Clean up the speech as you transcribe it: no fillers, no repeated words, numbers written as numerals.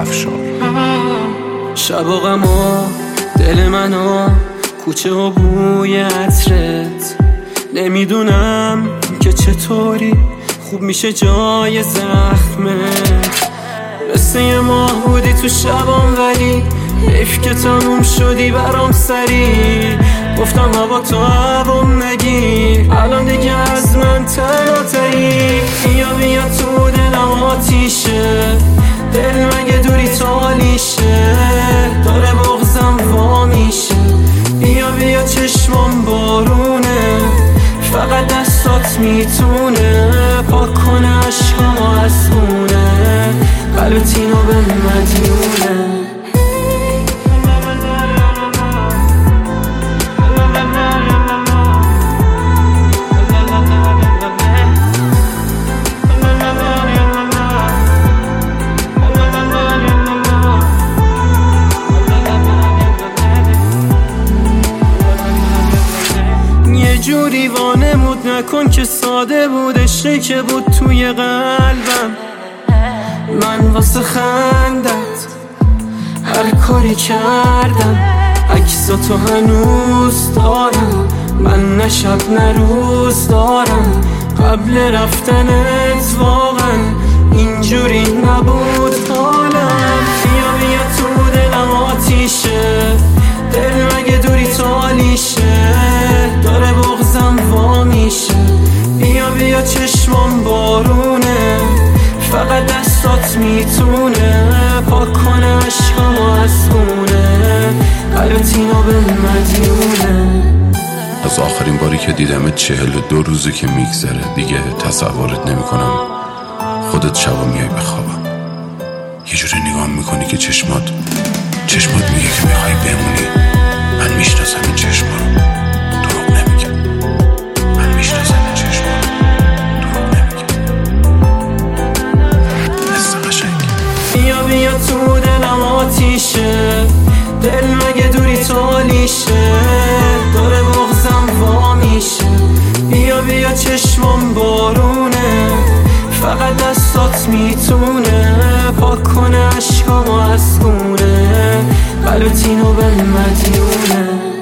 افشار. شب و غم و دل منو کوچه و بوی عطرت، نمیدونم که چطوری خوب میشه جای زخمت. مثل یه ماه بودی تو شبام ولی حیف که تموم شدی برام سری. گفتم هوا تو هوام نگیر، الان دیگه از من تنهایی. بیا تو دلم آتیشه، دل مگه دوری تو حالیشه، داره بغضم وا میشه. بیا چشمام بارونه، فقط دستات میتونه پاک کنه عشقامو از خونه. قلبت اینو به مدیونه. جوری وانمود نکن که ساده بود، عشقی که بود توی قلبم. من واسه خندت هر کاری کردم، عکساتو هنوز دارم، من نه شب نه روز دارم. قبل رفتنت واقعا اینجوری نبود حالم. بیا تو دلم آتیشه، دل مگه دوری تو حالیشه، داره بغضم وا میشه. بیا چشمام بارونه، فقط دستات میتونه پاک کنه عشقامو از خونه. قلبت اینو به مدیونه. از آخرین باری که دیدمت 42 روزه که میگذره، دیگه تصورت نمیکنم خودت شبا میای بخوابم. یه جوری نگاه میکنی که چشمات میگه که میخوای بمونی. من میشناسم این چشما رو، دروغ نمیگم. من میشناسم این چشما رو، دروغ نمیگم. حس قشنگ. بیا تو دلم آتیشه، دل مگه دوری تو حالیشه، داره بغضم وا میشه. بیا چشمام بارونه، فقط دستات میتونه پاک کنه عشقامو از خونه. قلبت اینو به مدیونه.